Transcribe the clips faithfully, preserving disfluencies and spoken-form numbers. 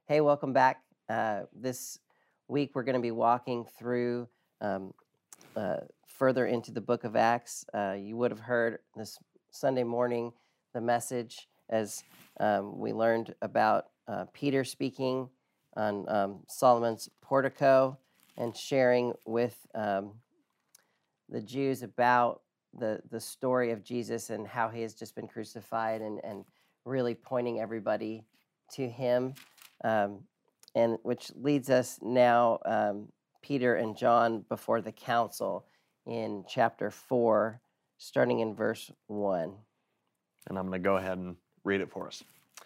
Hey, welcome back. Uh, this week we're going to be walking through um, uh, further into the book of Acts. Uh, you would have heard this Sunday morning the message as um, we learned about uh, Peter speaking on um, Solomon's portico and sharing with um, the Jews about the, the story of Jesus and how he has just been crucified and, and really pointing everybody to him. Um, and which leads us now, um, Peter and John before the council in chapter four, starting in verse one. And I'm going to go ahead and read it for us.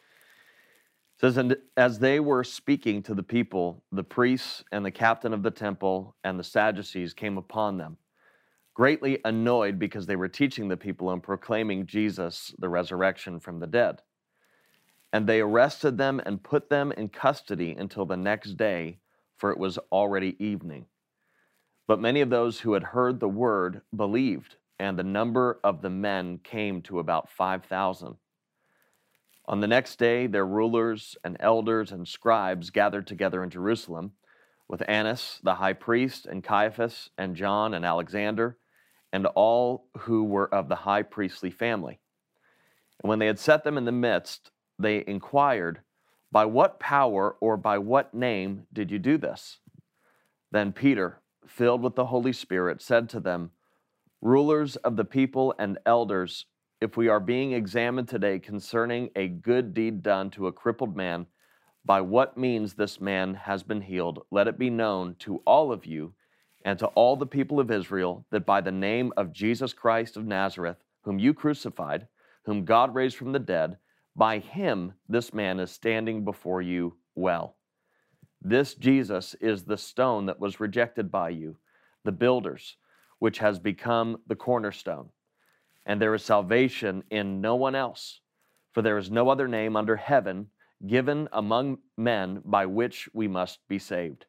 It says, and as they were speaking to the people, the priests and the captain of the temple and the Sadducees came upon them, greatly annoyed because they were teaching the people and proclaiming Jesus, the resurrection from the dead. And they arrested them and put them in custody until the next day, for it was already evening. But many of those who had heard the word believed, and the number of the men came to about five thousand. On the next day, their rulers and elders and scribes gathered together in Jerusalem with Annas, the high priest, and Caiaphas, and John, and Alexander, and all who were of the high priestly family. And when they had set them in the midst, they inquired, by what power or by what name did you do this? Then Peter, filled with the Holy Spirit, said to them, rulers of the people and elders, if we are being examined today concerning a good deed done to a crippled man, by what means this man has been healed, let it be known to all of you and to all the people of Israel that by the name of Jesus Christ of Nazareth, whom you crucified, whom God raised from the dead, by him this man is standing before you well. This Jesus is the stone that was rejected by you, the builders, which has become the cornerstone. And there is salvation in no one else, for there is no other name under heaven given among men by which we must be saved.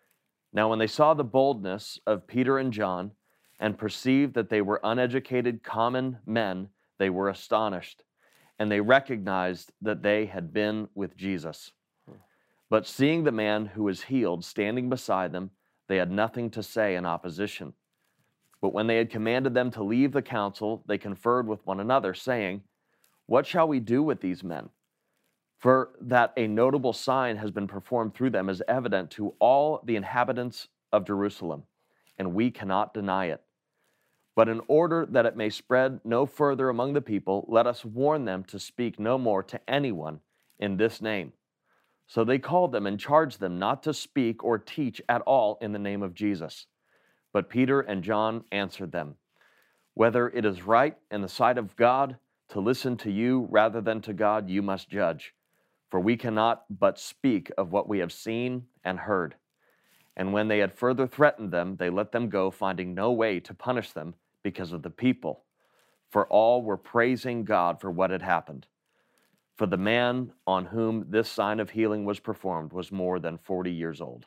Now when they saw the boldness of Peter and John, and perceived that they were uneducated common men, they were astonished, and they recognized that they had been with Jesus. But seeing the man who was healed standing beside them, they had nothing to say in opposition. But when they had commanded them to leave the council, they conferred with one another, saying, what shall we do with these men? For that a notable sign has been performed through them is evident to all the inhabitants of Jerusalem, and we cannot deny it. But in order that it may spread no further among the people, let us warn them to speak no more to anyone in this name. So they called them and charged them not to speak or teach at all in the name of Jesus. But Peter and John answered them, whether it is right in the sight of God to listen to you rather than to God, you must judge. For we cannot but speak of what we have seen and heard. And when they had further threatened them, they let them go, finding no way to punish them because of the people. For all were praising God for what had happened. For the man on whom this sign of healing was performed was more than forty years old.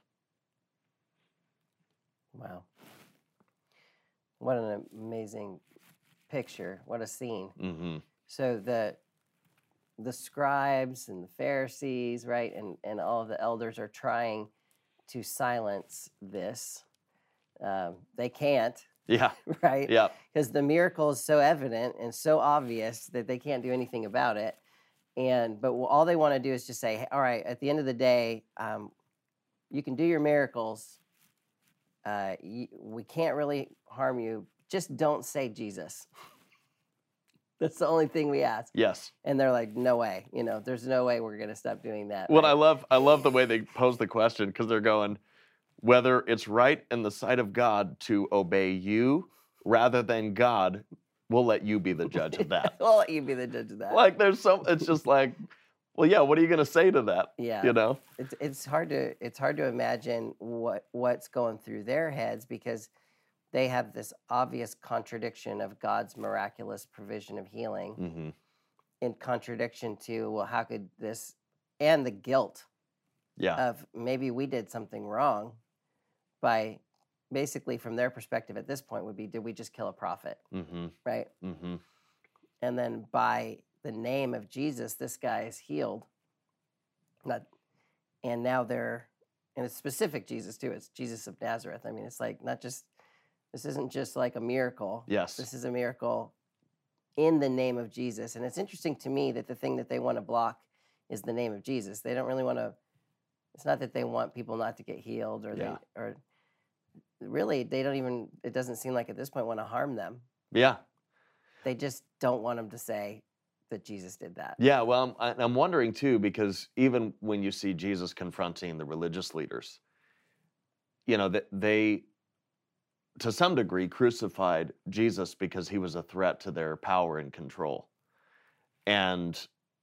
Wow. What an amazing picture. What a scene. Mm-hmm. So the the scribes and the Pharisees, right, and, and all of the elders are trying to silence this. Um, they can't. Yeah. Right? Yeah. Because the miracle is so evident and so obvious that they can't do anything about it. And but all they want to do is just say, hey, all right, at the end of the day, um, you can do your miracles. Uh, you, we can't really harm you. Just don't say Jesus. That's the only thing we ask. Yes. And they're like, no way. You know, there's no way we're going to stop doing that. What right? I love, I love the way they pose the question, because they're going, whether it's right in the sight of God to obey you rather than God, we'll let you be the judge of that. We'll let you be the judge of that. Like there's some, it's just like, well, yeah, what are you going to say to that? Yeah. You know? It's it's hard to it's hard to imagine what what's going through their heads, because they have this obvious contradiction of God's miraculous provision of healing Mm-hmm. in contradiction to, well, how could this, and the guilt Yeah. of maybe we did something wrong by, basically from their perspective at this point would be, did we just kill a prophet? Mm-hmm. Right? Mm-hmm. And then by the name of Jesus, this guy is healed. Not, and now they're, and it's specific Jesus too. It's Jesus of Nazareth. I mean, it's like not just, this isn't just like a miracle. Yes. This is a miracle in the name of Jesus. And it's interesting to me that the thing that they want to block is the name of Jesus. They don't really want to, it's not that they want people not to get healed or Yeah. they, or really, they don't even, it doesn't seem like at this point want to harm them. Yeah. They just don't want them to say that Jesus did that. Yeah, well, I'm, I'm wondering too, because even when you see Jesus confronting the religious leaders, you know, that they, to some degree, crucified Jesus because he was a threat to their power and control. And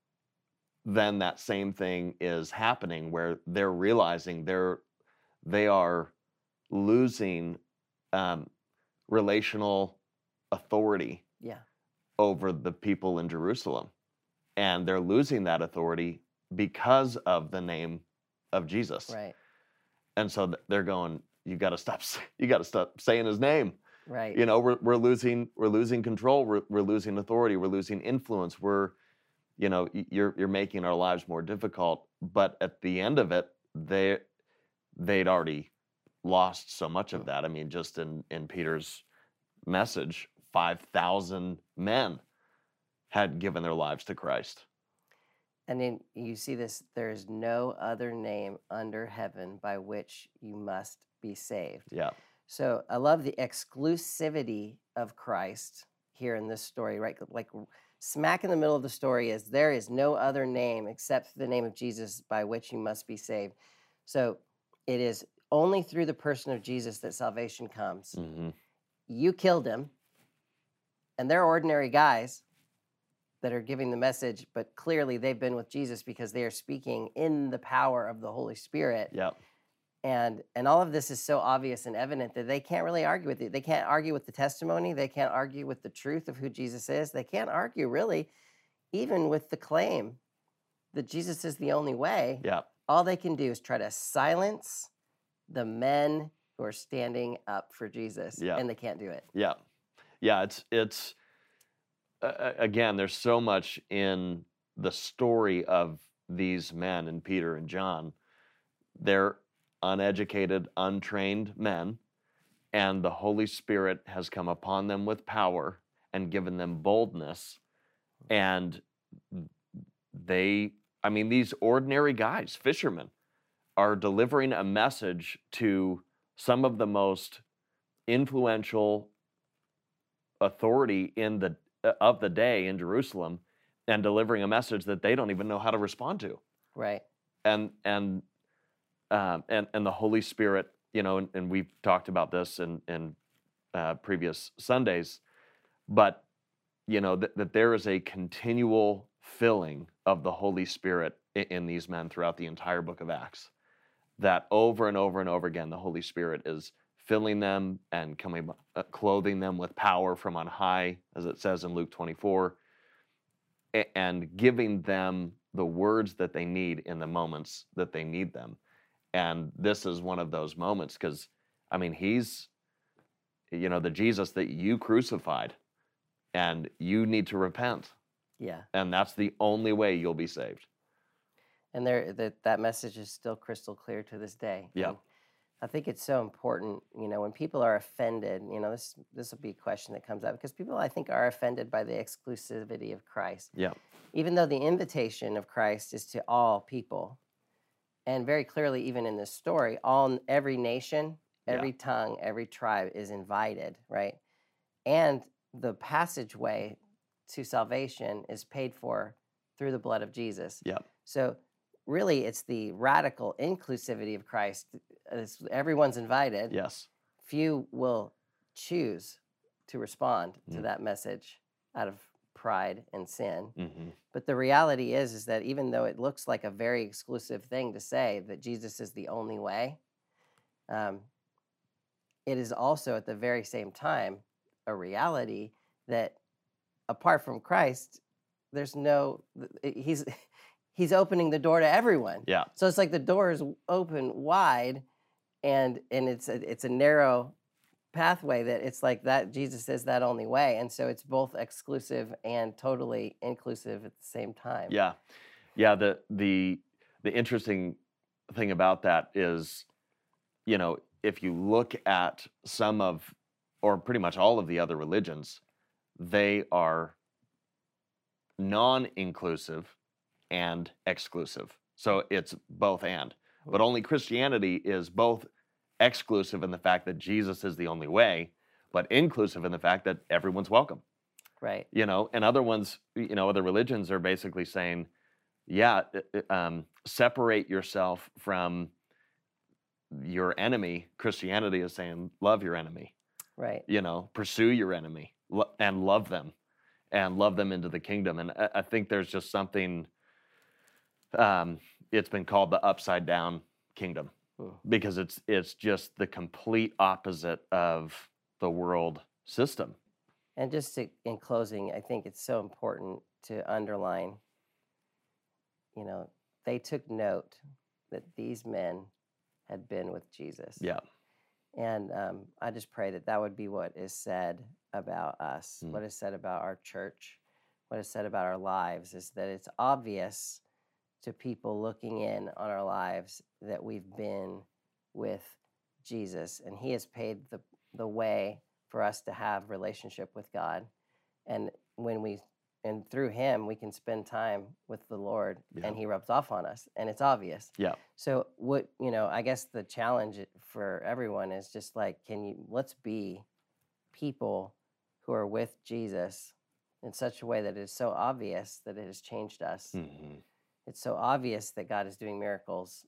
then that same thing is happening where they're realizing they're, they are losing um, relational authority Yeah. over the people in Jerusalem. And they're losing that authority because of the name of Jesus. Right. And so th- they're going, you got to stop, s- you got to stop saying his name. Right. You know, we're, we're losing, we're losing control. We're, we're losing authority. We're losing influence. We're, you know, y- you're, you're making our lives more difficult. But at the end of it, they, they'd already lost so much of that. I mean, just in, in Peter's message, five thousand men had given their lives to Christ. And then you see this, there is no other name under heaven by which you must be saved. Yeah. So I love the exclusivity of Christ here in this story, right? Like smack in the middle of the story is there is no other name except the name of Jesus by which you must be saved. So it is only through the person of Jesus that salvation comes. Mm-hmm. You killed him, and they're ordinary guys that are giving the message, but clearly they've been with Jesus because they are speaking in the power of the Holy Spirit. Yeah. And and all of this is so obvious and evident that they can't really argue with it. They can't argue with the testimony. They can't argue with the truth of who Jesus is. They can't argue really even with the claim that Jesus is the only way. Yeah. All they can do is try to silence the men who are standing up for Jesus. Yeah. And they can't do it. Yeah. Yeah. It's, it's, uh, again, there's so much in the story of these men and Peter and John. They're uneducated, untrained men, and the Holy Spirit has come upon them with power and given them boldness. And they, I mean, these ordinary guys, fishermen, are delivering a message to some of the most influential authority in the of the day in Jerusalem, and delivering a message that they don't even know how to respond to. Right. And and um, and and the Holy Spirit, you know, and, and we've talked about this in in uh, previous Sundays, but you know that that there is a continual filling of the Holy Spirit in, in these men throughout the entire book of Acts. That over and over and over again, the Holy Spirit is filling them and coming, uh, clothing them with power from on high, as it says in Luke twenty-four, a- and giving them the words that they need in the moments that they need them. And this is one of those moments because, I mean, he's, you know, the Jesus that you crucified, and you need to repent. Yeah. And that's the only way you'll be saved. And there that that message is still crystal clear to this day. Yeah. And I think it's so important, you know, when people are offended, you know, this this will be a question that comes up because people I think are offended by the exclusivity of Christ. Yeah. Even though the invitation of Christ is to all people. And very clearly, even in this story, all every nation, every Yeah. tongue, every tribe is invited, right? And the passageway to salvation is paid for through the blood of Jesus. Yeah. So really, it's the radical inclusivity of Christ. It's, everyone's invited. Yes. Few will choose to respond to Mm. that message out of pride and sin. Mm-hmm. But the reality is, is that even though it looks like a very exclusive thing to say that Jesus is the only way, um, it is also at the very same time a reality that apart from Christ, there's no, he's, he's opening the door to everyone. Yeah. So it's like the door is open wide, and and it's a, it's a narrow pathway that it's like that Jesus is that only way, and so it's both exclusive and totally inclusive at the same time. Yeah, yeah. The the the interesting thing about that is, you know, if you look at some of, or pretty much all of the other religions, they are non-inclusive and exclusive. So it's both and. But only Christianity is both exclusive in the fact that Jesus is the only way, but inclusive in the fact that everyone's welcome. Right. You know, and other ones, you know, other religions are basically saying, yeah, um, separate yourself from your enemy. Christianity is saying, love your enemy. Right. You know, pursue your enemy lo- and love them and love them into the kingdom. And I, I think there's just something, um, it's been called the upside down kingdom Hmm. because it's it's just the complete opposite of the world system. And just to, in closing, I think it's so important to underline, you know, they took note that these men had been with Jesus. Yeah. And um, I just pray that that would be what is said about us, Mm. what is said about our church, what is said about our lives, is that it's obvious to people looking in on our lives that we've been with Jesus, and he has paid the, the way for us to have relationship with God. And when we, and through him, we can spend time with the Lord, Yeah. and he rubs off on us, and it's obvious. Yeah. So what, you know, I guess the challenge for everyone is just like, can you, let's be people who are with Jesus in such a way that it is so obvious that it has changed us. Mm-hmm. It's so obvious that God is doing miracles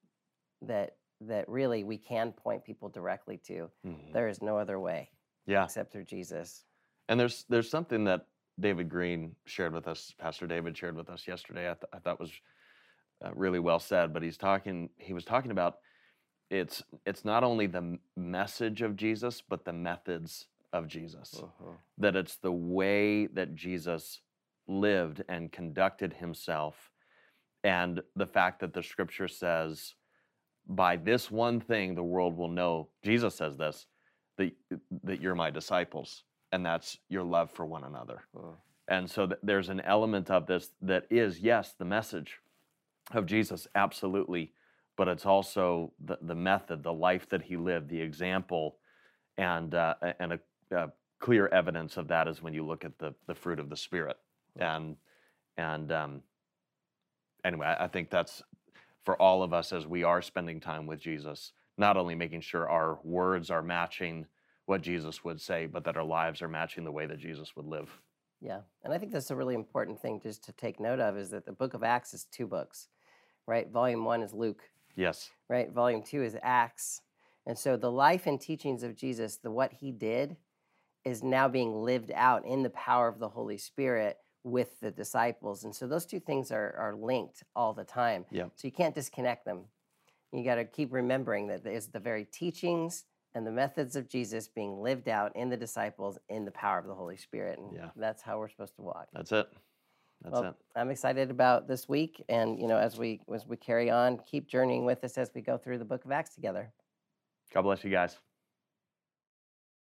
that that really we can point people directly to. Mm-hmm. There is no other way Yeah. except through Jesus. And there's there's something that David Green shared with us, Pastor David shared with us yesterday. I, th- I thought was uh, really well said. But he's talking. He was talking about it's it's not only the m- message of Jesus, but the methods of Jesus. Uh-huh. That it's the way that Jesus lived and conducted himself, and the fact that the Scripture says, "By this one thing, the world will know." Jesus says this, that that you're my disciples. And that's your love for one another. Uh-huh. And so th- there's an element of this that is, yes, the message of Jesus, absolutely, but it's also the, the method, the life that he lived, the example, and uh, and a, a clear evidence of that is when you look at the the fruit of the Spirit. And and um, anyway, I I think that's for all of us as we are spending time with Jesus, not only making sure our words are matching what Jesus would say, but that our lives are matching the way that Jesus would live. Yeah. And I think that's a really important thing just to take note of, is that the book of Acts is two books, right? Volume one is Luke, Yes. right? Volume two is Acts. And so the life and teachings of Jesus, the what he did, is now being lived out in the power of the Holy Spirit with the disciples. And so those two things are, are linked all the time. Yep. So you can't disconnect them. You got to keep remembering that there's the very teachings and the methods of Jesus being lived out in the disciples in the power of the Holy Spirit. And Yeah. that's how we're supposed to walk. That's it. That's Well, it. I'm excited about this week. And, you know, as we as we carry on, keep journeying with us as we go through the book of Acts together. God bless you guys.